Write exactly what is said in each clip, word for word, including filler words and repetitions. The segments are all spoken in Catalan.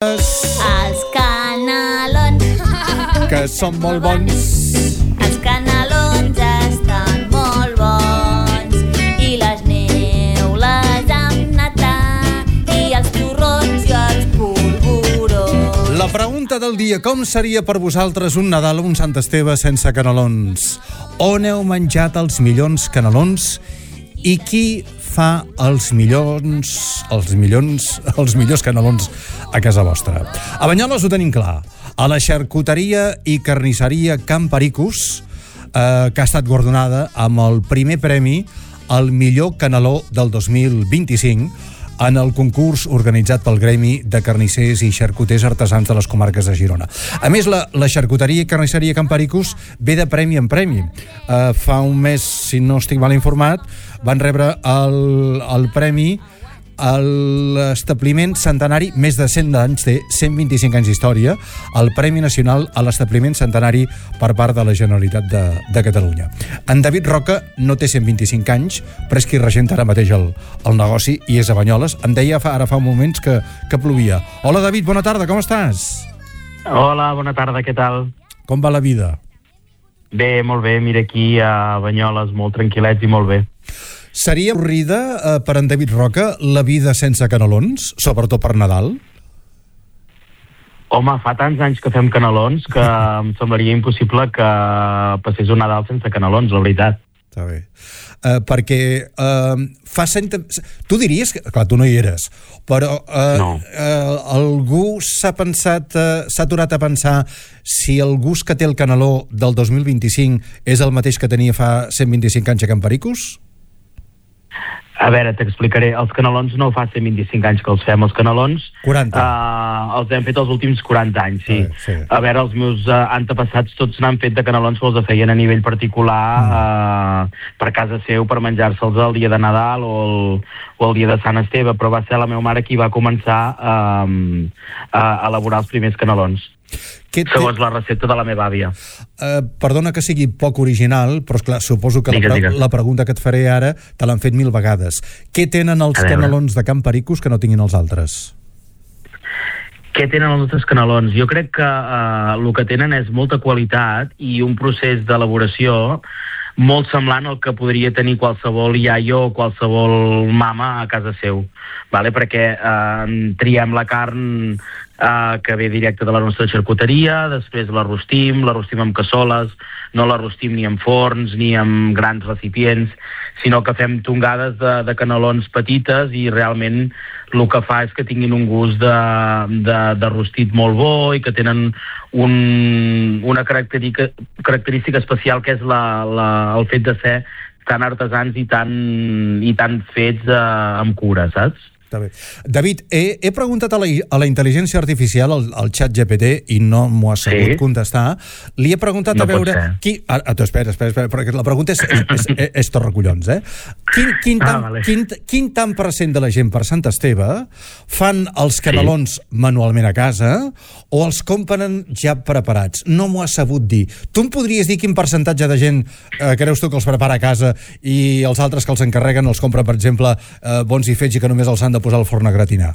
canelons. Els canelons. Que són molt bons. Els canelons estan molt bons. I les neules amb nata. I els torrons i els polvorons. La pregunta del dia: com seria per vosaltres un Nadal o un Sant Esteve sense canelons? On heu menjat els millors canelons? I qui fa els millors, els millors, els millors canelons a casa vostra? A Banyoles ho tenim clar. A la xarcuteria i carnisseria Can Pericos, eh, que ha estat guardonada amb el primer premi al millor caneló del dos mil vint-i-cinc en el concurs organitzat pel Gremi de Carnissers i Xarcuters Artesans de les comarques de Girona. A més, la, la xarcuteria i carnisseria Can Pericos ve de premi en premi. Uh, fa un mes, si no estic mal informat, van rebre el, el premi a l'establiment centenari, més de cent anys, té cent vint-i-cinc anys d'història, el Premi Nacional a l'establiment centenari per part de la Generalitat de, de Catalunya. En David Roca no té cent vint-i-cinc anys, però és qui regenta ara mateix el, el negoci i és a Banyoles. Em deia fa, ara fa moments que, que plovia. Hola, David, bona tarda, com estàs? Hola, bona tarda, què tal? Com va la vida? Bé, molt bé, mira aquí a Banyoles, molt tranquil·lets i molt bé. Seria avorrida eh, per en David Roca la vida sense canelons, sobretot per Nadal? Home, fa tants anys que fem canelons que em semblaria impossible que passés un Nadal sense canelons, la veritat. Està bé. Uh, perquè uh, fa cent... Tu diries que... Clar, tu no hi eres, però uh, no. uh, algú s'ha pensat, uh, s'ha aturat a pensar si el gust que té el caneló del dos mil vint-i-cinc és el mateix que tenia fa cent vint-i-cinc anys a Can Pericos? A veure, t'explicaré. Els canelons no fa cent vint-i-cinc anys que els fem. Els canelons quaranta. Uh, els hem fet els últims quaranta anys, sí. sí, sí. A veure, els meus uh, antepassats tots n'han fet de canelons que els feien a nivell particular mm. uh, per casa seu, per menjar-se'ls el dia de Nadal o el, o el dia de Sant Esteve, però va ser la meva mare qui va començar uh, a elaborar els primers canelons. Què té... Segons la recepta de la meva àvia. Uh, perdona que sigui poc original, però esclar, suposo que digues, la, digues. la pregunta que et faré ara te l'han fet mil vegades. Què tenen els canelons de Can Pericos que no tinguin els altres? Què tenen els nostres canelons? Jo crec que uh, el que tenen és molta qualitat i un procés d'elaboració molt semblant al que podria tenir qualsevol iaio o qualsevol mama a casa seu, vale? Perquè eh, triem la carn eh, que ve directe de la nostra xarcuteria, després la rostim, la rostim amb cassoles, no la rostim ni en forns ni en grans recipients, sinó que fem tongades de, de canelons petites i realment el que fa és que tinguin un gust de, de, de rostit molt bo i que tenen un, una característica, característica especial que és la, la, el fet de ser tan artesans i tan, i tan fets eh, amb cura, saps? Està bé. David, he, he preguntat a la, a la intel·ligència artificial, al, al xat G P T, i no m'ho ha sabut sí? contestar. Li he preguntat no a veure... Qui... Ah, espera, espera, espera, perquè la pregunta és, és, és, és, és tot recollons, eh? Quin, quin, tant, ah, vale. quin, quin tant per cent de la gent per Sant Esteve fan els canelons sí? manualment a casa o els compren ja preparats? No m'ho ha sabut dir. Tu em podries dir quin percentatge de gent eh, creus tu que els prepara a casa i els altres que els encarreguen els compren, per exemple, eh, bons i fets i que només els han de posar al forn a gratinar?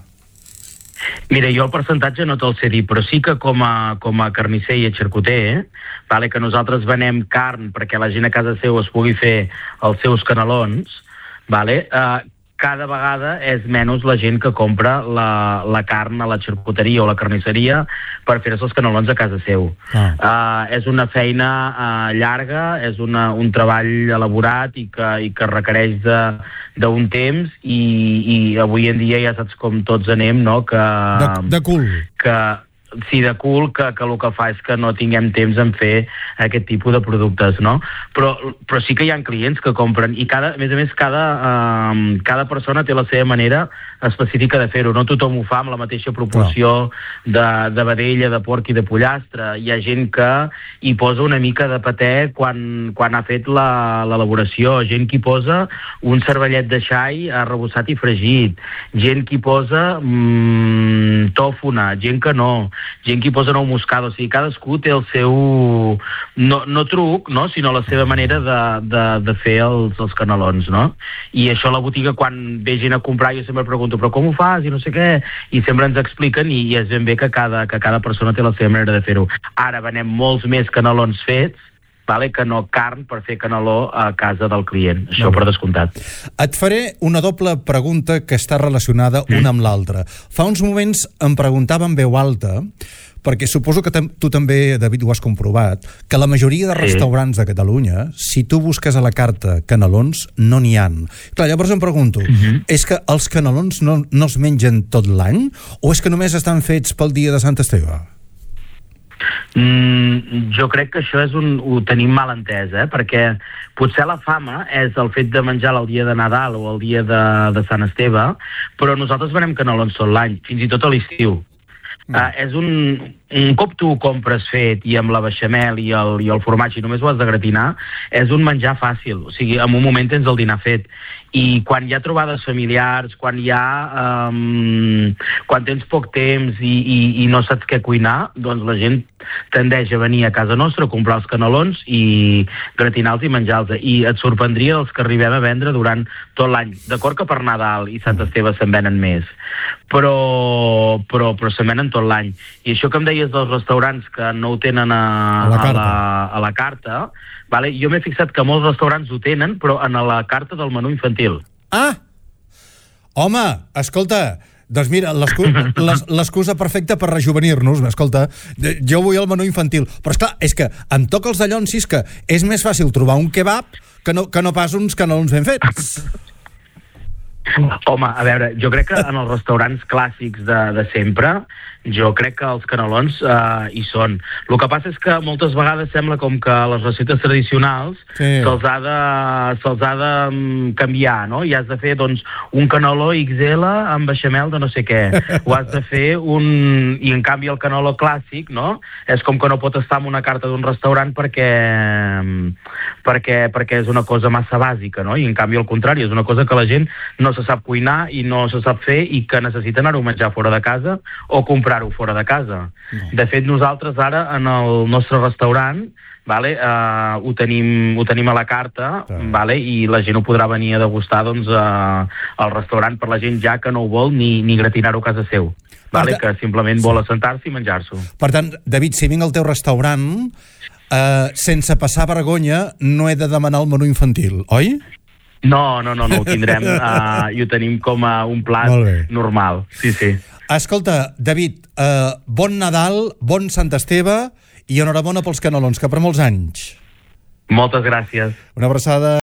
Mira, jo el percentatge no te'l sé dir, però sí que com a, com a carnisser i a xarcuter, eh, vale, que nosaltres venem carn perquè la gent a casa seu es pugui fer els seus canelons, vale, eh, cada vegada és menys la gent que compra la, la carn a la xarcuteria o la carnisseria per fer-se els canelons a casa seu. Ah. Uh, és una feina uh, llarga, és una, un treball elaborat i que, i que requereix d'un temps i, i avui en dia ja saps com tots anem, no? Que, de, de cul. Que, sí, de cul, que, que el que fa és que no tinguem temps en fer aquest tipus de productes, no? Però, però sí que hi ha clients que compren i cada, a més a més cada, uh, cada persona té la seva manera específica de fer-ho. No tothom ho fa amb la mateixa proporció de, de vedella, de porc i de pollastre. Hi ha gent que hi posa una mica de patè quan, quan ha fet l'elaboració, gent que hi posa un cervellet de xai arrebossat i fregit, gent que hi posa mmm, tòfona, gent que no. gent que hi posa nou moscada, o sigui, cadascú té el seu, no, no truc, no? Sinó la seva manera de, de, de fer els, els canelons, no? I això a la botiga, quan ve gent a comprar, jo sempre pregunto, però com ho fas? I no sé què, i sempre ens expliquen, i, i és ben bé que cada, que cada persona té la seva manera de fer-ho. Ara venem molts més canelons fets, vale, que no carn per fer caneló a casa del client, això per descomptat. Et faré una doble pregunta que està relacionada mm. una amb l'altra. Fa uns moments em preguntava en veu alta, perquè suposo que tu també, David, ho has comprovat, que la majoria de restaurants de Catalunya, si tu busques a la carta canelons, no n'hi han. Clar, llavors em pregunto, mm-hmm. és que els canelons no, no es mengen tot l'any, o és que només estan fets pel dia de Sant Esteve? Mm, jo crec que això és un, ho tenim mal entès, eh? Perquè potser la fama és el fet de menjar el dia de Nadal o el dia de, de Sant Esteve, però nosaltres venem canelons tot l'any, fins i tot a l'estiu. Mm. Uh, és un, un cop tu ho compres fet i amb la beixamel i el, i el formatge i només ho has de gratinar, és un menjar fàcil, o sigui, en un moment tens el dinar fet. I quan hi ha trobades familiars, quan hi ha um, quan tens poc temps i, i, i no saps què cuinar, doncs la gent tendeix a venir a casa nostra a comprar els canelons i gratinar-los i menjar-los. I et sorprendria els que arribem a vendre durant tot l'any. D'acord que per Nadal i Sant Esteve se'n venen més, però, però, però se'n venen tot l'any. I això que em deies dels restaurants que no ho tenen a, a la carta, a la, a la carta vale? Jo m'he fixat que molts restaurants ho tenen, però en la carta del menú infantil. Ah! Home, escolta, doncs mira, l'excusa perfecta per rejuvenir-nos, escolta, jo vull el menú infantil, però esclar, és que em toca els dallonsis que és més fàcil trobar un kebab que no, que no pas uns canelons ben fets. Home, a veure, jo crec que en els restaurants clàssics de, de sempre, jo crec que els canelons eh, hi són. El que passa és que moltes vegades sembla com que les receptes tradicionals sí. se'ls ha de, se'ls ha de canviar, no? I has de fer, doncs, un caneló ics ele amb beixamel de no sé què. O has de fer un... I, en canvi, el caneló clàssic, no? És com que no pot estar en una carta d'un restaurant perquè... perquè, perquè és una cosa massa bàsica, no? I, en canvi, al contrari, és una cosa que la gent no se sap cuinar i no se sap fer i que necessita anar-ho a menjar fora de casa o comprar-ho fora de casa. No. De fet, nosaltres ara, en el nostre restaurant, vale, uh, ho, tenim, ho tenim a la carta, sí. Vale, i la gent ho podrà venir a degustar doncs, uh, al restaurant per la gent ja que no ho vol ni, ni gratinar-ho a casa seu. Vale, que simplement vol assentar-se i menjar-s'ho. Per tant, David, si vinc al teu restaurant, uh, sense passar vergonya, no he de demanar el menú infantil, oi? No, no, no, no, ho tindrem uh, i ho tenim com a un plat normal. Sí, sí. Escolta, David, uh, bon Nadal, bon Sant Esteve i enhorabona pels canelons, que per molts anys. Moltes gràcies. Una abraçada.